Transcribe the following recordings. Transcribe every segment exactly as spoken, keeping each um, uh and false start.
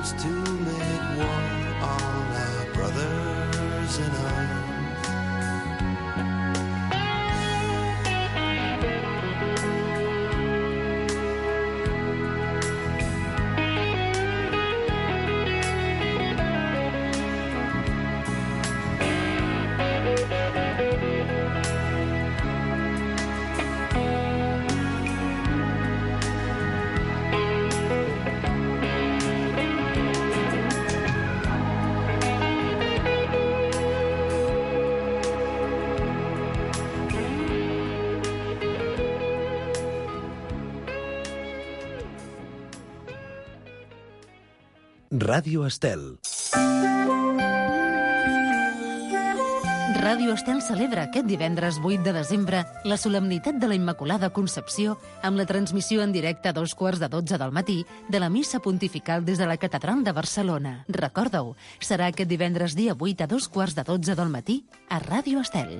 words to make one all our brothers in arms. Ràdio Estel. Ràdio Estel celebra aquest divendres vuit de desembre la solemnitat de la Immaculada Concepció amb la transmissió en directe a dos quarts de dotze del matí de la missa pontifical des de la Catedral de Barcelona. Recorda-ho, serà aquest divendres dia vuit a dos quarts de dotze del matí a Ràdio Estel.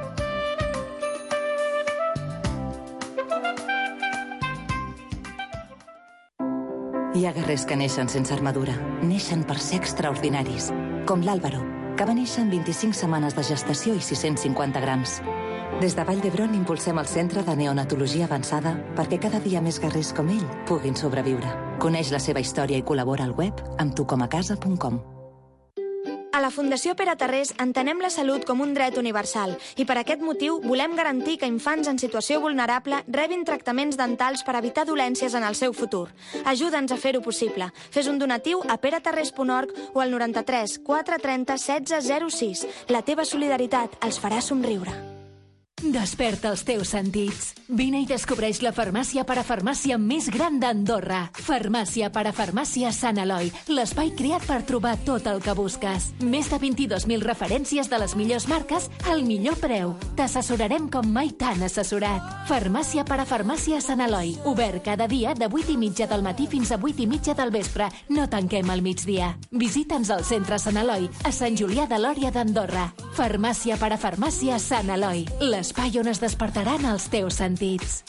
Hi ha guerrers que neixen sense armadura. Neixen per ser extraordinaris. Com l'Àlvaro, que va néixer en vint-i-cinc setmanes de gestació i sis-cents cinquanta grams. Des de Vall d'Hebron impulsem el Centre de Neonatologia Avançada perquè cada dia més guerrers com ell puguin sobreviure. Coneix la seva història i col·labora al web amb tu com a casa punt com. A la Fundació Pere Tarrés entenem la salut com un dret universal i per aquest motiu volem garantir que infants en situació vulnerable rebin tractaments dentals per evitar dolències en el seu futur. Ajuda'ns a fer-ho possible. Fes un donatiu a peretarrés punt org o al noranta-tres quatre trenta setze zero sis. La teva solidaritat els farà somriure. Desperta els teus sentits. Vine i descobreix la farmàcia parafarmàcia més gran d'Andorra. Farmàcia parafarmàcia Sant Eloi, l'espai creat per trobar tot el que busques. Més de vint-i-dos mil referències de les millors marques al millor preu. T'assessorarem com mai t'han assessorat. Farmàcia parafarmàcia Sant Eloi, obert cada dia de vuit i mitja del matí fins a vuit i mitja del vespre. No tanquem al migdia. Visita'ns al centre Sant Eloi, a Sant Julià de Lòria d'Andorra. Farmàcia parafarmàcia Sant Eloi, l'espai on es despertaran els teus sentits.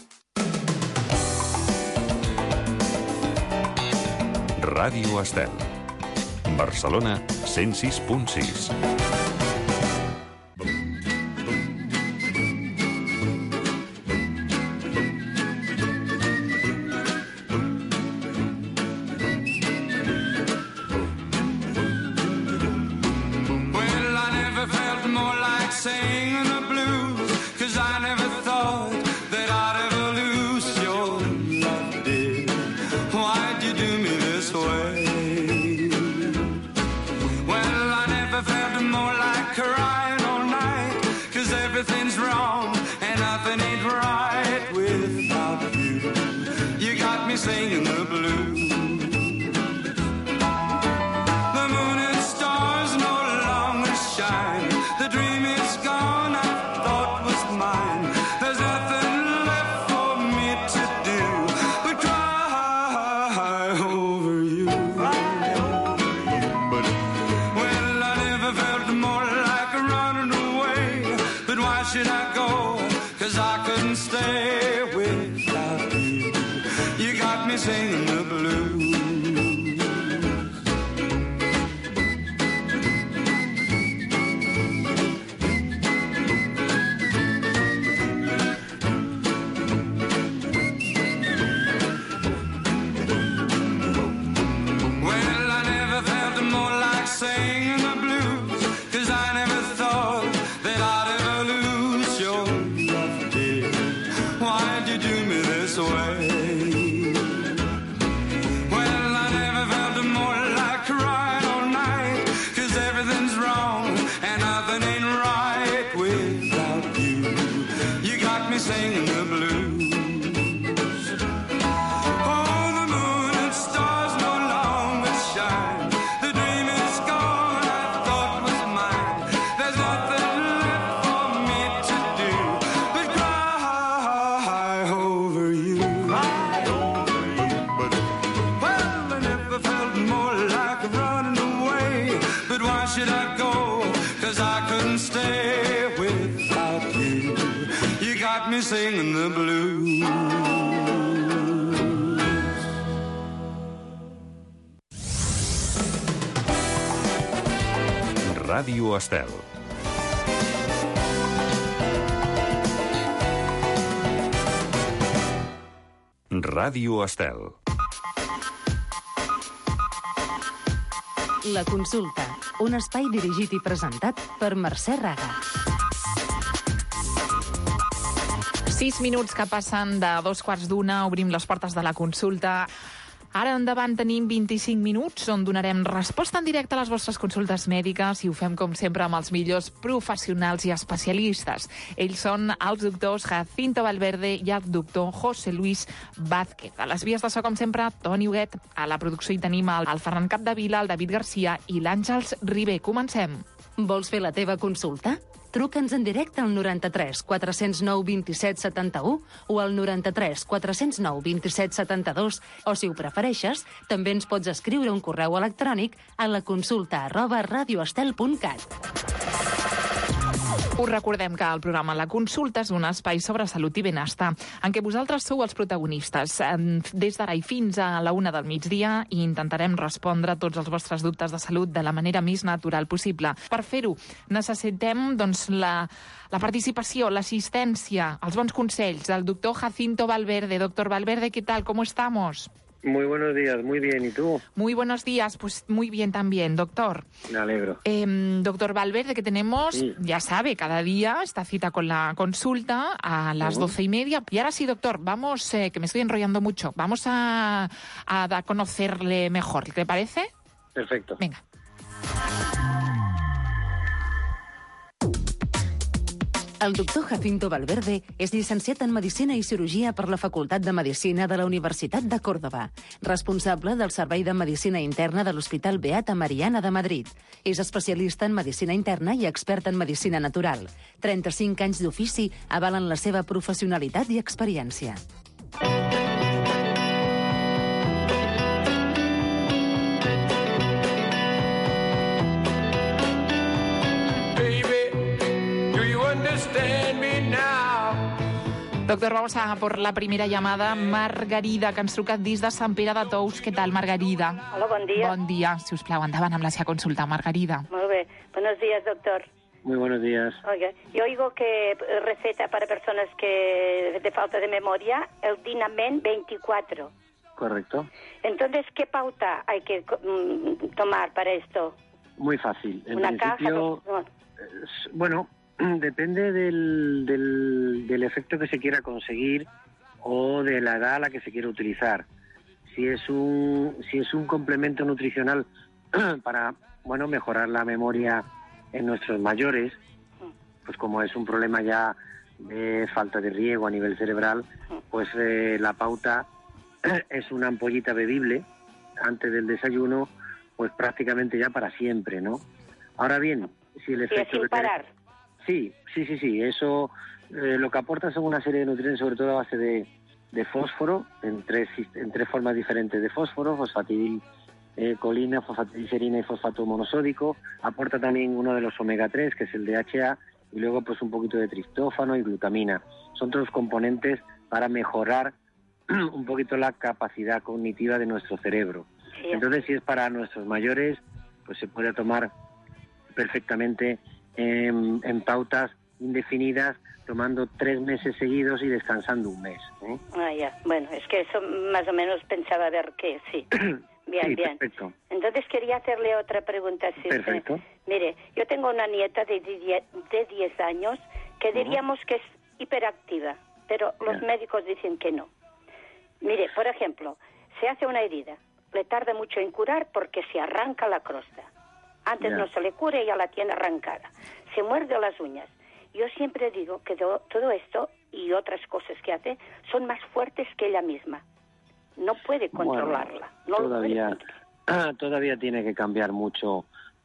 Ràdio Estel. Barcelona cent sis punt sis. Singing the blues. The moon and stars no longer shine. The dream is gone I thought was mine. There's nothing left for me to do but cry over you. But well, I never felt more like running away. But why should I go? 'Cause I couldn't stay without you. You got me singing the blues. Well, I never felt more like singing the blues, 'cause I never thought that I'd ever lose your love, dear. Why'd you do me this way? Singing the blues. Oh, the moon and stars no longer shine. The dream is gone I thought was mine. There's nothing left for me to do but cry over you. Cry Ràdio Estel. Ràdio Estel. La consulta, un espai dirigit i presentat per Mercè Raga. Sis minuts que passen de dos quarts d'una, obrim les portes de la consulta. Ara endavant tenim vint-i-cinc minuts on donarem resposta en directe a les vostres consultes mèdiques i ho fem, com sempre, amb els millors professionals i especialistes. Ells són els doctors Jacinto Valverde i el doctor José Luis Vázquez. A les vies de so, com sempre, Toni Huguet. A la producció hi tenim el, el Ferran Capdevila, el David Garcia i l'Àngels Ribé. Comencem. Vols fer la teva consulta? Truca'ns en directe al noranta-tres quatre zero nou dos set set u o al noranta-tres quatre zero nou dos set set dos o, si ho prefereixes, també ens pots escriure un correu electrònic a la consulta arroba radioestel punt cat. Us recordem que el programa La Consulta és un espai sobre salut i benestar, en què vosaltres sou els protagonistes. Des d'ara i fins a la una del migdia i intentarem respondre a tots els vostres dubtes de salut de la manera més natural possible. Per fer-ho, necessitem doncs, la, la participació, l'assistència, els bons consells del doctor Jacinto Valverde. Doctor Valverde, ¿qué tal? ¿Cómo estamos? Muy buenos días, muy bien. ¿Y tú? Muy buenos días, pues muy bien también, doctor. Me alegro. Eh, doctor Valverde, que tenemos, sí. Ya sabe, cada día esta cita con la consulta a las uh-huh. doce y media. Y ahora sí, doctor, vamos, eh, que me estoy enrollando mucho, vamos a, a, a conocerle mejor. ¿Te parece? Perfecto. Venga. El doctor Jacinto Valverde és llicenciat en Medicina i Cirurgia per la Facultat de Medicina de la Universitat de Còrdova, responsable del Servei de Medicina Interna de l'Hospital Beata Mariana de Madrid. És especialista en Medicina Interna i expert en Medicina Natural. trenta-cinc anys d'ofici avalen la seva professionalitat i experiència. Doctor, vamos a por la primera llamada. Margarida, que ens truca des de Sant Pere de Tous. Què tal, Margarida? Hola, bon dia. Bon dia. Si us plau, endavant amb la seva consulta, Margarida. Molt bé. Buenos días, doctor. Muy buenos días. Oiga, yo oigo que receta para personas que de falta de memoria el Dinamen veinticuatro. Correcto. Entonces, ¿qué pauta hay que mm, tomar para esto? Muy fácil. En Una principio, caja. Eh, bueno, depende del, del, del efecto que se quiera conseguir o de la edad a la que se quiera utilizar. Si es un, si es un complemento nutricional para, bueno, mejorar la memoria en nuestros mayores, pues como es un problema ya de falta de riego a nivel cerebral, pues eh, la pauta es una ampollita bebible antes del desayuno, pues prácticamente ya para siempre, ¿no? Ahora bien, si el efecto... Sí, sin parar. Sí, sí, sí, sí. Eso eh, lo que aporta son una serie de nutrientes, sobre todo a base de, de fósforo, en tres, en tres formas diferentes de fósforo, fosfatidil eh, colina, fosfatidilcerina y fosfato monosódico. Aporta también uno de los omega tres, que es el D H A, y luego pues un poquito de triptófano y glutamina. Son todos componentes para mejorar un poquito la capacidad cognitiva de nuestro cerebro. Sí. Entonces, si es para nuestros mayores, pues se puede tomar perfectamente En, en pautas indefinidas, tomando tres meses seguidos y descansando un mes. ¿eh? Ah, ya. Bueno, es que eso más o menos pensaba ver que sí. Bien, sí, bien. Perfecto. Entonces quería hacerle otra pregunta. Si perfecto. Usted... Mire, yo tengo una nieta de diez años que diríamos uh-huh. que es hiperactiva, pero los yeah. médicos dicen que no. Mire, por ejemplo, se hace una herida, le tarda mucho en curar porque se arranca la crosta. Antes yeah. no se le cura y ya la tiene arrancada. Se muerde las uñas. Yo siempre digo que do, todo esto y otras cosas que hace son más fuertes que ella misma. No puede controlarla. Bueno, no todavía, lo puede controlar. Todavía tiene que cambiar mucho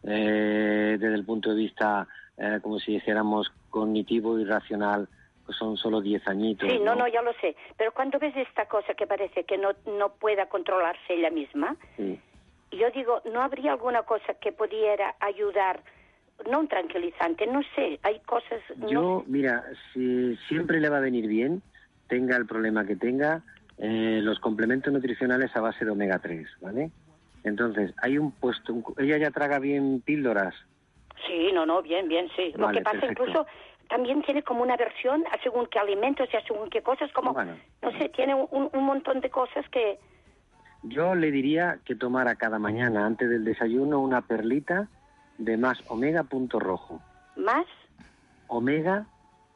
eh, desde el punto de vista, eh, como si dijéramos, cognitivo y racional. Pues son solo diez añitos. Sí, no, no, no, ya lo sé. Pero cuando ves esta cosa que parece que no, no pueda controlarse ella misma... Sí. Yo digo, ¿no habría alguna cosa que pudiera ayudar? No un tranquilizante, no sé, hay cosas... No Yo, sé. Mira, si siempre le va a venir bien, tenga el problema que tenga, eh, los complementos nutricionales a base de omega tres, ¿vale? Entonces, hay un puesto... Un, ¿ella ya traga bien píldoras? Sí, no, no, bien, bien, sí. Lo Vale, que pasa perfecto. incluso también tiene como una versión a según qué alimentos y a según qué cosas, como, Bueno. no sé, tiene un, un montón de cosas que... Yo le diría que tomara cada mañana, antes del desayuno, una perlita de más omega punto rojo. ¿Más? Omega,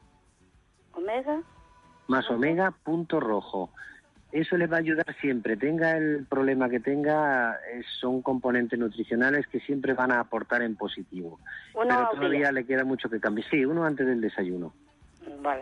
¿Omega? más omega punto rojo. Eso les va a ayudar siempre, tenga el problema que tenga, es- son componentes nutricionales que siempre van a aportar en positivo. Uno Pero al todavía día. le queda mucho que cambiar. Sí, uno antes del desayuno. Vale.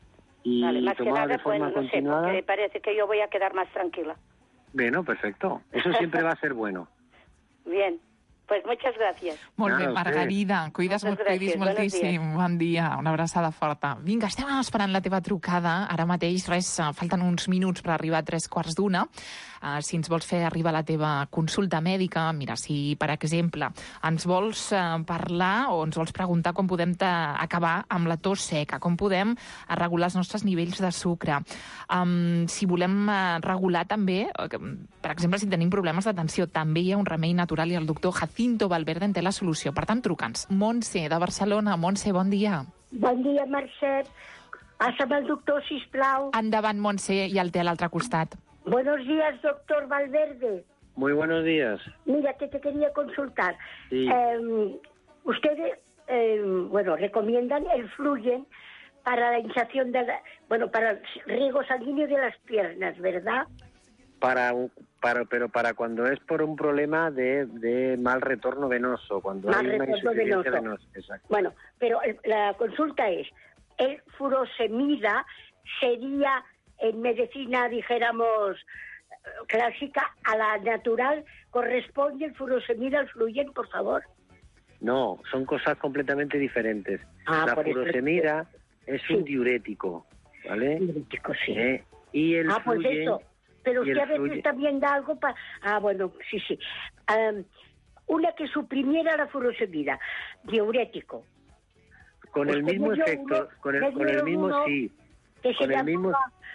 Y Vale, más que tomado nada, de forma pues, no sé, continuada. porque parece que yo voy a quedar más tranquila. Bueno, perfecto. Eso siempre va a ser bueno. Bien, pues muchas gracias. Molt Nada, bé, a usted. Margarida. Cuides, Moltes molt, cuidis gràcies, buenos moltíssim. Bon dia, una abraçada forta. Vinga, estem esperant la teva trucada. Ara mateix, res, eh, falten uns minuts per arribar a tres quarts d'una. Uh, si ens vols fer arribar la teva consulta mèdica, mira, si, per exemple, ens vols uh, parlar o ens vols preguntar com podem acabar amb la tos seca, com podem uh, regular els nostres nivells de sucre. Um, si volem uh, regular també, uh, per exemple, si tenim problemes d'atenció, també hi ha un remei natural i el doctor Jacinto Valverde en té la solució. Per tant, truca'ns. Montse, de Barcelona. Montse, bon dia. Bon dia, Mercè. Passa'm el doctor, sisplau. Endavant, Montse, i el té a l'altre costat. Buenos días, doctor Valverde. Muy buenos días. Mira, que te quería consultar. Sí. Eh, ustedes, eh, bueno, recomiendan el Fluyen para la hinchación de la, bueno, para el riego sanguíneo de las piernas, ¿verdad? Para, un- para, pero para cuando es por un problema de, de mal retorno venoso, cuando Mal hay una retorno insuficiencia venoso. venosa. Exacto. Bueno, pero el- la consulta es, ¿el furosemida sería en medicina, dijéramos, eh, clásica, a la natural? ¿Corresponde el furosemida al Fluyen, por favor? No, son cosas completamente diferentes. Ah, la por eso- furosemida es Sí. un diurético, ¿vale? Diurético, sí. ¿Eh? Y el Ah, pues Fluyen- eso. Pero y usted el a veces Fluyen- también da algo para... Ah, bueno, sí, sí. Am, una que suprimiera la furosemida, diurético. con el Usted mismo me dio efecto, uno- con el, me con el dieron mismo, uno sí. Que se Con el llamaba mismo,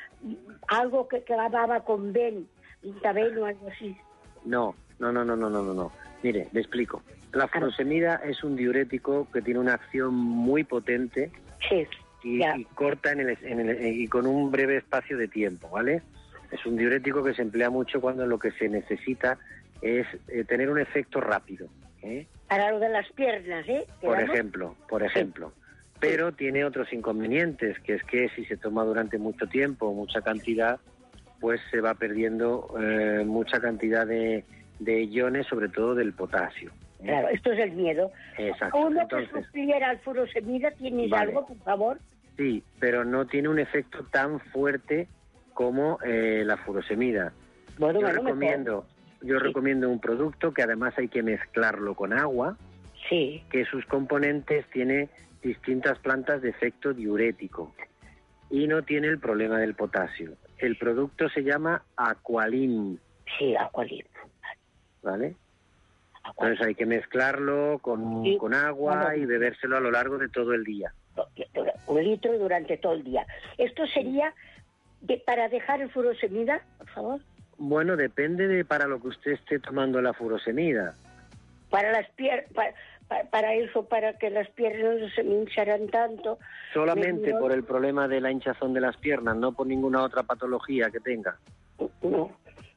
algo que acababa con Ben, Intaben o algo así. no, no, no, no, no, no, no, no. Mire, le explico. La furosemida es un diurético que tiene una acción muy potente Sí, y, ya. y corta en el, en el- y con un breve espacio de tiempo, ¿vale? Es un diurético que se emplea mucho cuando lo que se necesita es eh, tener un efecto rápido, ¿eh? Para lo de las piernas, ¿eh? Por ¿Quedamos? ejemplo, por ejemplo. Pero tiene otros inconvenientes, que es que si se toma durante mucho tiempo, mucha cantidad, pues se va perdiendo eh, mucha cantidad de, de iones, sobre todo del potasio. ¿eh? Claro, esto es el miedo. Exacto. Uno Entonces, que supliera al furosemida, ¿tienes Vale. algo, por favor? sí, pero no tiene un efecto tan fuerte como eh, la furosemida. Bueno, yo bueno, recomiendo, yo recomiendo un producto que además hay que mezclarlo con agua, sí, que sus componentes tiene distintas plantas de efecto diurético y no tiene el problema del potasio. El producto se llama Aqualin. Sí, Aqualin. ¿Vale? Entonces hay que mezclarlo con, Sí, con agua bueno. y bebérselo a lo largo de todo el día. Un litro durante todo el día. ¿Esto sería de- para dejar el furosemida, por favor? Bueno, depende de para lo que usted esté tomando la furosemida. Para las piernas, para, para, para eso, para que las piernas no se me hincharan tanto. Solamente Me- por el problema de la hinchazón de las piernas, no por ninguna otra patología que tenga. No.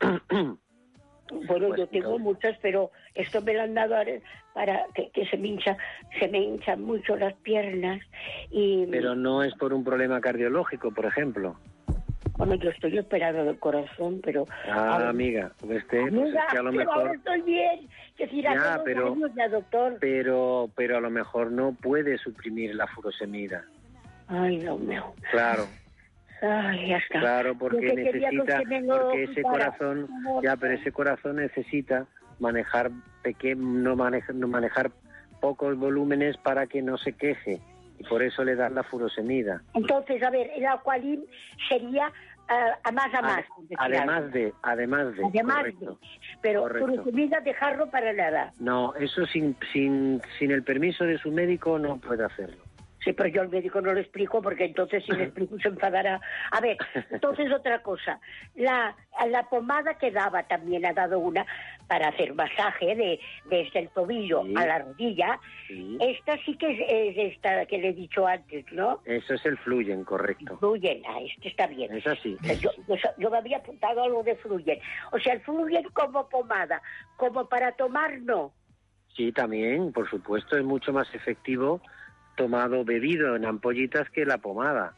Bueno, Pues yo tengo entonces- muchas, pero esto me lo han dado ahora para que, que se me hincha, se me hinchan mucho las piernas y Pero no es por un problema cardiológico, por ejemplo. bueno, yo estoy operado del corazón, pero Ah, ahora- amiga, este, pues Amiga, es que a lo pero ahora mejor, estoy bien. Que decir, hace Ya, dos pero- años ya, doctor. pero, pero a lo mejor no puede suprimir la furosemida. Ay, Dios mío. Claro, Ay, ya está. claro, porque Yo que quería necesita, que me lo porque ese quitara. corazón, ya, pero ese corazón necesita manejar peque- no manejar, no manejar pocos volúmenes para que no se queje y por eso le dan la furosemida. Entonces, a ver, el Aqualin sería ah, a más a más. Ade- por decir Además algo. de, además de, Además correcto. de. Pero correcto. furosemida dejarlo para nada. No, eso sin, sin, sin el permiso de su médico no puede hacerlo. Sí, pero yo al médico no lo explico porque entonces si le explico se enfadará. A ver, entonces otra cosa. La, la pomada que daba también ha dado una para hacer masaje de, desde el tobillo sí. a la rodilla. Sí. Esta sí que es, es esta que le he dicho antes, ¿no? Eso es el Fluyen, correcto. Fluyen, ah, este está bien. Es así. Yo, yo, yo me había apuntado algo de Fluyen. O sea, el Fluyen como pomada, como para tomar, no. Sí, también, por supuesto, es mucho más efectivo tomado, bebido en ampollitas que la pomada.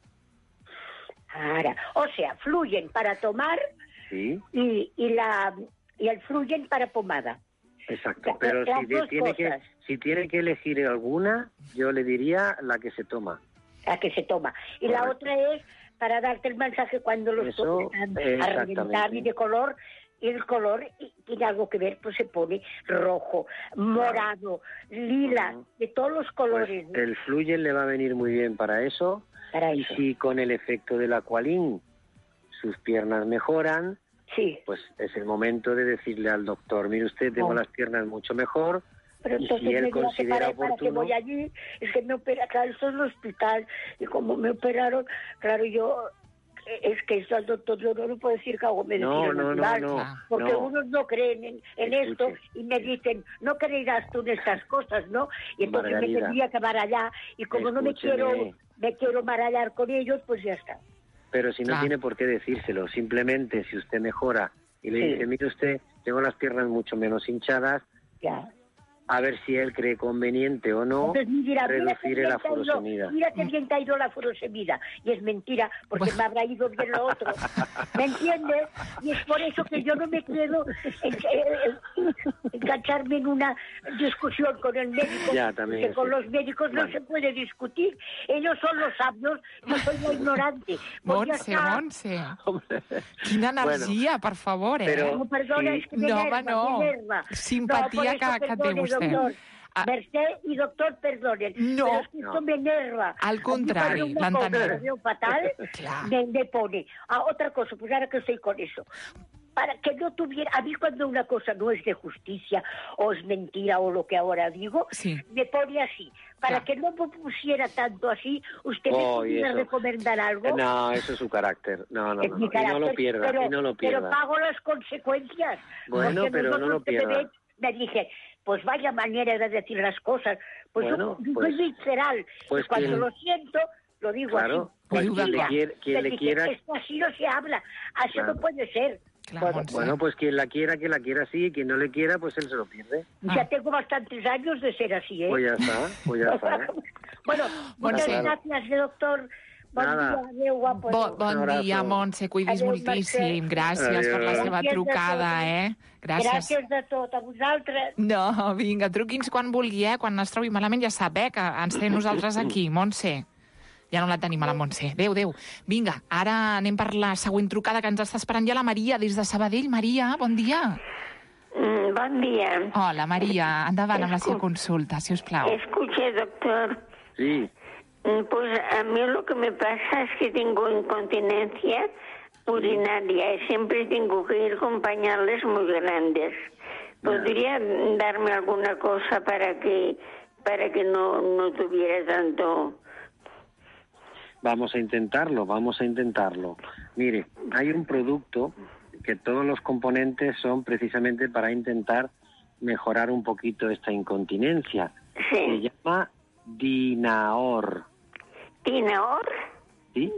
Ahora, o sea, Fluyen para tomar sí. y, y, la, y el Fluyen para pomada. Exacto, pero si, de, tiene que, si tiene que elegir alguna, yo le diría la que se toma. La que se toma. Y correcto. La otra es para darte el mensaje cuando los Eso, están a reventar y de color. Y el color tiene algo que ver, pues se pone rojo, morado, lila, uh-huh. de todos los colores. Pues el Fluyen le va a venir muy bien para eso. Para y eso. Si con el efecto del Aqualin sus piernas mejoran, sí. pues es el momento de decirle al doctor, mire usted, tengo oh. las piernas mucho mejor. Pero y entonces si él me dirá considera que para, oportuno... para que voy allí, es que me opera, claro, esto es el hospital, y como me operaron, claro, yo... Es que eso al doctor yo no le puedo decir que hago medicina no, no, natural, no, no, porque no. unos no creen en, en esto y me dicen, no creerás tú en estas cosas, ¿no? Y entonces Margarida. Me tendría que marallar y como Escúcheme. No me quiero me quiero marallar con ellos, pues ya está. Pero si no ah. tiene por qué decírselo, simplemente si usted mejora y le sí. dice, mire usted, tengo las piernas mucho menos hinchadas, ya. A ver si él cree conveniente o no Entonces, mira, reducir mira la furosemida. Mira que bien te ha ido la furosemida. Y es mentira, porque bueno. me habrá ido bien lo otro. ¿Me entiendes? Y es por eso que yo no me quiero en, en, engancharme en una discusión con el médico. Ya, también, porque con sí. los médicos no vale. se puede discutir. Ellos son los sabios, yo soy la ignorante. Montse, Montse. Quina energia, bueno, per favor, eh? Però, no, perdona, sí. és que m'enerva, no, no. m'enerva. Simpatia no, que, que té vostè. Doctor. Ah. Mercè i doctor, perdonen, no, pero es que esto no. me enerva. Al contrario, l'entenem. fatal, claro. me, me pone. Ah, otra cosa, pues ahora que estoy con eso. Para que no tuviera... A mí cuando una cosa no es de justicia o es mentira o lo que ahora digo, sí. me pone así. Para claro. que no me pusiera tanto así, ¿usted oh, me podría recomendar algo? No, eso es su carácter. No, no, es no. Mi no. carácter, y no lo pierda, pero, y no lo pierda. Pero pago las consecuencias. Bueno, pero no lo pierda. Me, ven, me dije... Pues vaya manera de decir las cosas. Pues bueno, yo pues, soy visceral. Pues cuando quien, lo siento, lo digo claro, así. Pues quien le, quiere, quien le dije, quiera... Esto así no se habla. Así claro. no puede ser. Claro, bueno, bueno, pues quien la quiera, que la quiera así. Y quien no le quiera, pues él se lo pierde. Ah. Ya tengo bastantes años de ser así, ¿eh? Pues ya está, pues ya está. bueno, muchas claro. gracias, doctor. Bon Nada. dia, adéu, guapo. Bon, bon dia, Montse, cuidis adéu, moltíssim. Gràcies adéu. Per la seva trucada, eh? Gràcies. Gràcies de tot, a vosaltres. No, vinga, truqui'ns quan vulgui, eh? Quan es trobi malament ja sap, eh? Que ens té nosaltres aquí, Montse. Ja no la tenim a la Montse. Adéu, adéu. Vinga, ara anem per la següent trucada que ens està esperant ja la Maria, des de Sabadell. Maria, bon dia. Mm, bon dia. Hola, Maria. Endavant amb la seva consulta, si us plau. Escuche, doctor. Sí. Pues a mí lo que me pasa es que tengo incontinencia urinaria y siempre tengo que ir con pañales muy grandes. ¿Podría darme alguna cosa para que para que no, no tuviera tanto? Vamos a intentarlo, vamos a intentarlo. Mire, hay un producto que todos los componentes son precisamente para intentar mejorar un poquito esta incontinencia. Sí. Se llama Dinaor. ¿Dinaor? Sí.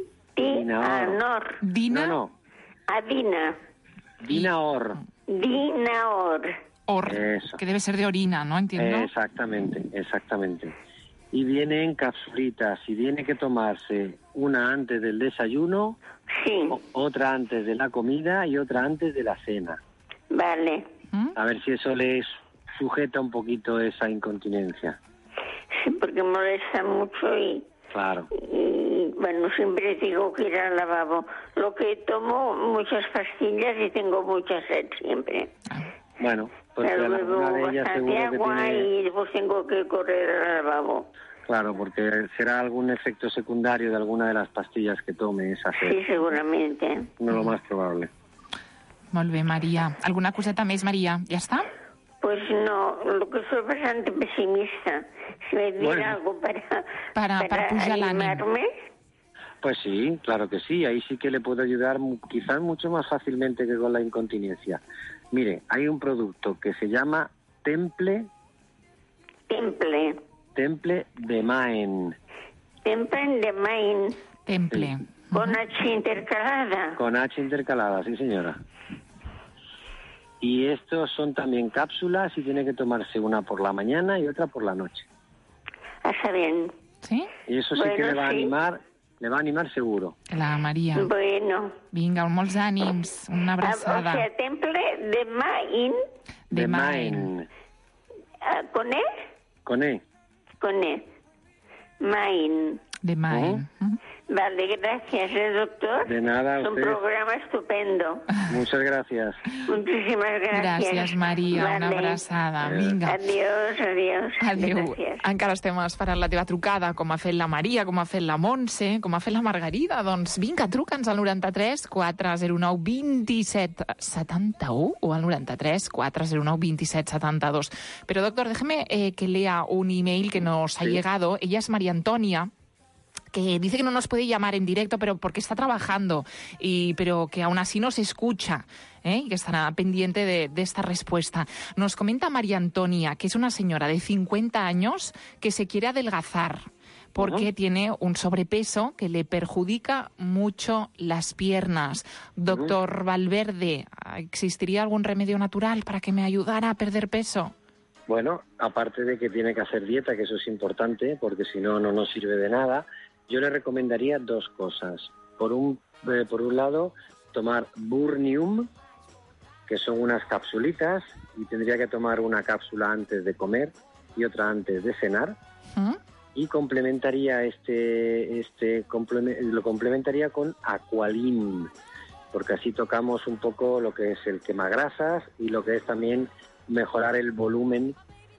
Dinaor. ¿Dina? No, no. Adina. Dinaor. Dinaor. Or, Eso. Que debe ser de orina, ¿no? Entiendo. Exactamente, exactamente. Y viene en capsulitas, y tiene que tomarse una antes del desayuno, sí. otra antes de la comida y otra antes de la cena. Vale. ¿Mm? A ver si eso le sujeta un poquito esa incontinencia. Sí, porque molesta mucho y... Claro. Y, bueno, siempre tengo que ir al lavabo. Lo que tomo muchas pastillas y tengo mucha sed siempre. Bueno, pues pero alguna de ellas seguro que agua tiene... y después tengo que correr al lavabo. Claro, porque será algún efecto secundario de alguna de las pastillas que tome esa sed. Sí, seguramente. No lo más probable. Molt bé, Maria. Alguna coseta més, Maria? Ja està? Pues Pues no, lo que soy bastante pesimista. Si me diera Bueno. algo para, Para, para, para pujar l'ànim. animarme. Pues sí, claro que sí. Ahí sí que le puedo ayudar mu- quizás mucho más fácilmente que con la incontinencia. Mire, hay un producto que se llama Temple, Temple. Temple de Maen, Temple de Main. Temple. Con H intercalada. con H intercalada, sí señora. Y estos son también cápsulas y tiene que tomarse una por la mañana y otra por la noche. Está bien. Sí? Y eso sí que Bueno, le va a sí. animar, le va a animar seguro. La Maria. Bueno. Vinga, molts ànims, una Ah, o abraçada. sea, Temple de Main. De Maen. ah, ¿Con E? Con E. Con E. Main. De Maen. Vale, gracias, ¿eh, doctor? De nada, a Es un usted. programa estupendo. Muchas gracias. Muchísimas gracias. Gràcies, Maria. Una Vale. abraçada. Vinga. Adiós, adiós. Adéu. Gràcies. Encara estem esperant la teva trucada, com ha fet la Maria, com ha fet la Montse, com ha fet la Margarida. Doncs vinga, truca'ns al noranta-tres quatre zero nou vint-i-set setanta-u o al noranta-tres quatre zero nou vint-i-set setanta-dos. Pero, doctor, déjeme eh, que lea un email que nos ha llegado. Ella es María Antonia, que dice que no nos puede llamar en directo, pero porque está trabajando, y pero que aún así nos escucha, ¿eh? Y que estará pendiente de, de esta respuesta. Nos comenta María Antonia, que es una señora de cincuenta años que se quiere adelgazar porque uh-huh. tiene un sobrepeso que le perjudica mucho las piernas. Doctor uh-huh. Valverde, ¿existiría algún remedio natural para que me ayudara a perder peso? Bueno, aparte de que tiene que hacer dieta, que eso es importante, porque si no, no nos sirve de nada, yo le recomendaría dos cosas. Por un, eh, por un lado, tomar Burnium, que son unas capsulitas, y tendría que tomar una cápsula antes de comer y otra antes de cenar. ¿Mm? Y complementaría este, este complement- lo complementaría con Aqualim, porque así tocamos un poco lo que es el quemagrasas y lo que es también mejorar el volumen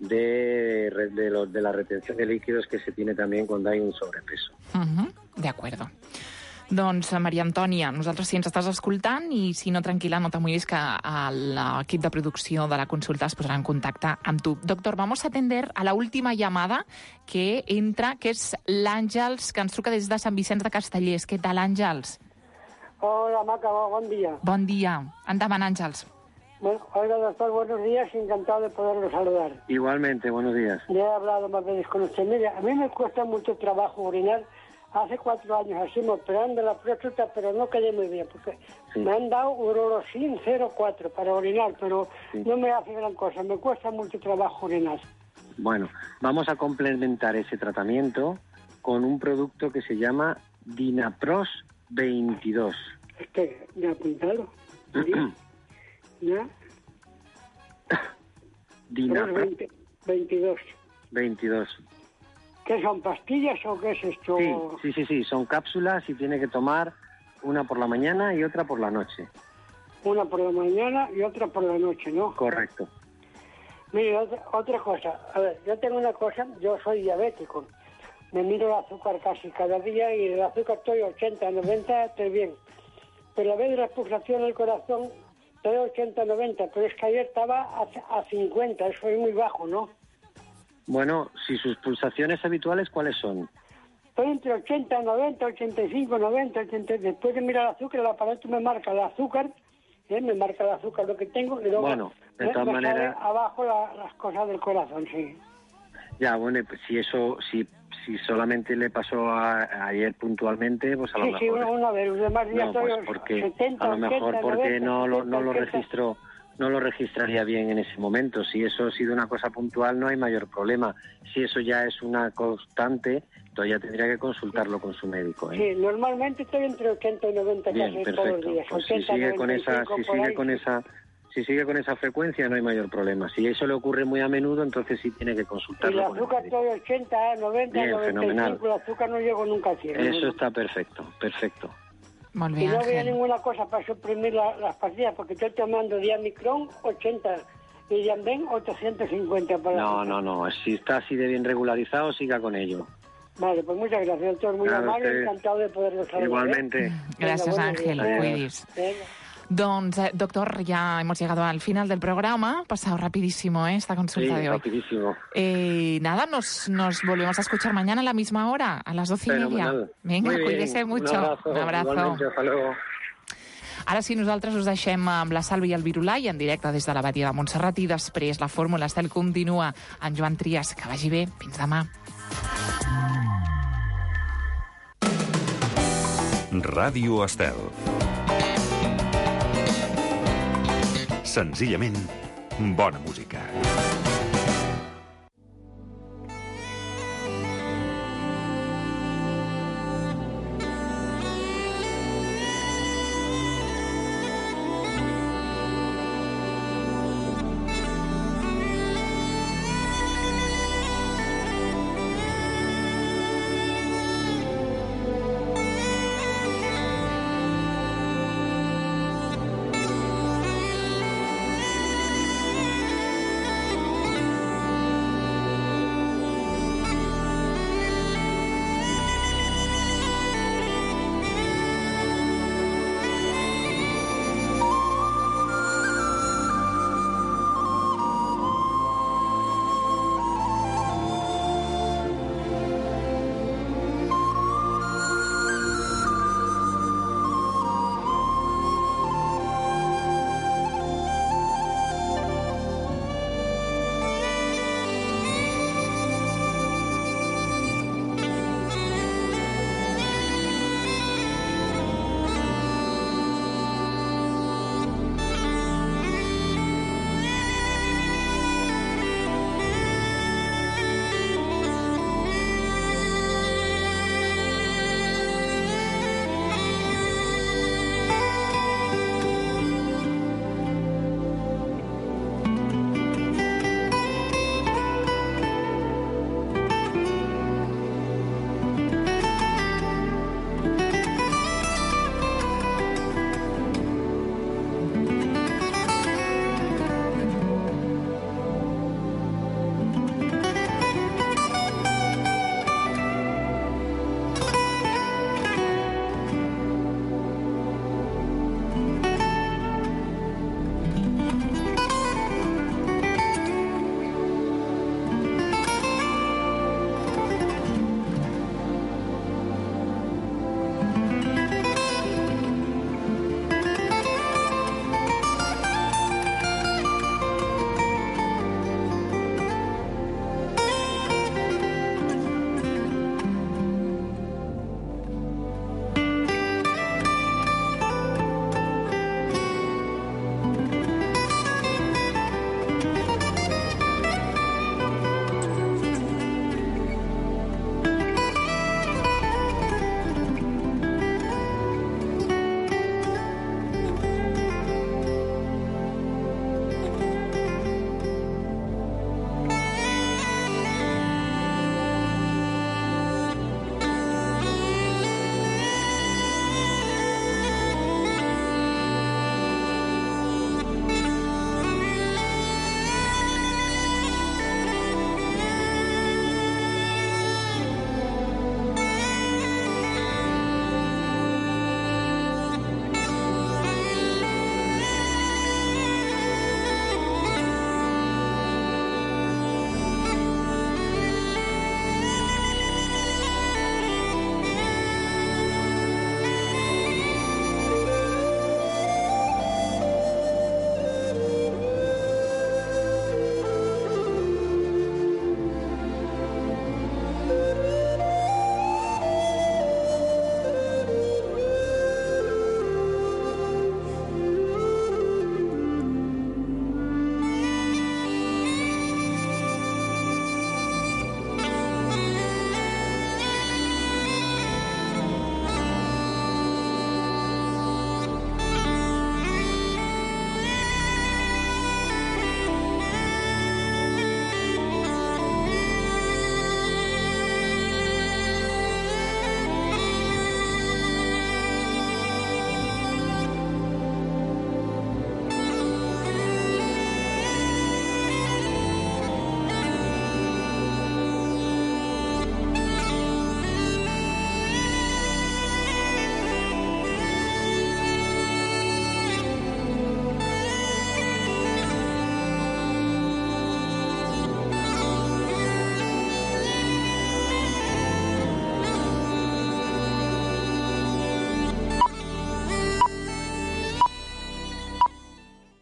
de, de, lo, de la retención de líquidos que se tiene también cuando hay un sobrepeso. Uh-huh. De acuerdo. Doncs, Maria Antònia, nosaltres si ens estàs escoltant i si no, tranquil·la, no t'amoïnis que l'equip de producció de la consulta es posarà en contacte amb tu. Doctor, vamos a atender a la última llamada que entra, que és l'Àngels, que ens truca des de Sant Vicenç de Castellers. Què tal, Àngels? Hola, Maca, bon dia. Bon dia. Endavant, Àngels. Bueno, hola, doctor, buenos días, encantado de poderlo saludar. Igualmente, buenos días. Ya he hablado más veces con usted. Mire, a mí me cuesta mucho trabajo orinar. Hace cuatro años así me operaron de la próstata, pero no quedé muy bien, porque sí. me han dado urolosin cero cuatro para orinar, pero sí. no me hace gran cosa, me cuesta mucho trabajo orinar. Bueno, vamos a complementar ese tratamiento con un producto que se llama Dinapros veintidós. Este, ¿me ha apuntado? ¿Ya? Dinapros veintidós. veintidós. ¿Qué son, pastillas o qué es esto? Sí, sí, sí, sí, son cápsulas y tiene que tomar una por la mañana y otra por la noche. Una por la mañana y otra por la noche, ¿no? Correcto. Mire, otra, otra cosa. A ver, yo tengo una cosa, yo soy diabético. Me miro el azúcar casi cada día y el azúcar estoy ochenta, noventa, estoy bien. Pero a veces la pulsación del corazón estoy ochenta, noventa, pero es que ayer estaba a, a cincuenta, eso es muy bajo, ¿no? Bueno, si sus pulsaciones habituales, ¿cuáles son? Estoy entre ochenta, noventa, ochenta y cinco, noventa, ochenta. Después de mirar el azúcar, el aparato me marca el azúcar, ¿eh? me marca el azúcar lo que tengo, y luego bueno, de me, todas me maneras... sale abajo la, las cosas del corazón, sí. Ya, bueno, pues si eso, si, si solamente le pasó a, a ayer puntualmente, pues a lo sí, mejor... Sí, sí, una vez, los demás días no, pues estoy porque setenta, a lo mejor ochenta, porque noventa, no lo, no lo setenta, registró... no lo registraría bien en ese momento. Si eso ha sido una cosa puntual, no hay mayor problema. Si eso ya es una constante, entonces ya tendría que consultarlo con su médico, ¿eh? Sí, normalmente estoy entre ochenta y noventa bien, casi perfecto. todos los días. Pues ochenta, si sigue con esa, si sigue ahí, con sí. esa, si sigue con esa frecuencia, no hay mayor problema. Si eso le ocurre muy a menudo, entonces sí tiene que Y consultarlo el con el azúcar médico. estoy ochenta, noventa, Bien, noventa y cinco, fenomenal. el azúcar no llego nunca a cien. Eso ¿no? está perfecto, perfecto. Molt Y bé, no había Ángel. ninguna cosa para suprimir la- las pastillas, porque estoy tomando Diamicron ochenta y Diamben ochocientos cincuenta para... No, no, no. Si está así de bien regularizado, siga con ello. Vale, pues muchas gracias, doctor. Muy Nada, amable, usted. encantado de poderlo saludar. Igualmente. ¿eh? Gràcies, Venga, buenos Àngel. días. Cuidis. Venga. Doncs, eh, doctor, ya hemos llegado al final del programa. Ha pasado rapidísimo, ¿eh? Esta consulta Sí, de hoy. rapidísimo. Eh, nada, nos, nos volvemos a escuchar mañana a la misma hora, a las doce y media. Fenomenal. Venga, Muy bien. cuídese mucho. Un abrazo. Un abrazo. Igualmente, hasta luego. Ara sí, nosaltres us deixem amb la Salvi i el Virulai en directe des de l'Abadia de Montserrat i després la Fórmula Estel continua en Joan Trias. Que vagi bé. Fins demà. Ràdio Estel. Senzillament, bona música.